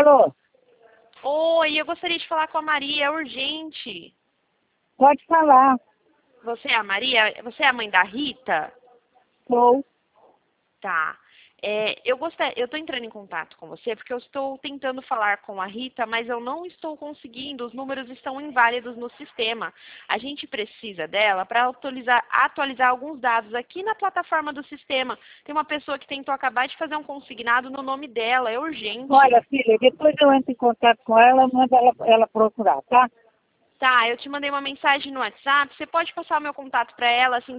Alô, Oi, eu gostaria de falar com a Maria, é urgente. pode falar. Você é a Maria? Você é a mãe da Rita? Sou. Tá. Eu estou entrando em contato com você porque eu estou tentando falar com a Rita, mas eu não estou conseguindo, os números estão inválidos no sistema. A gente precisa dela para atualizar alguns dados aqui na plataforma do sistema. Tem uma pessoa que tentou acabar de fazer um consignado no nome dela, é urgente. Olha, filha, depois eu entro em contato com ela, manda ela procurar, tá? Tá, eu te mandei uma mensagem no WhatsApp, você pode passar o meu contato para ela, assim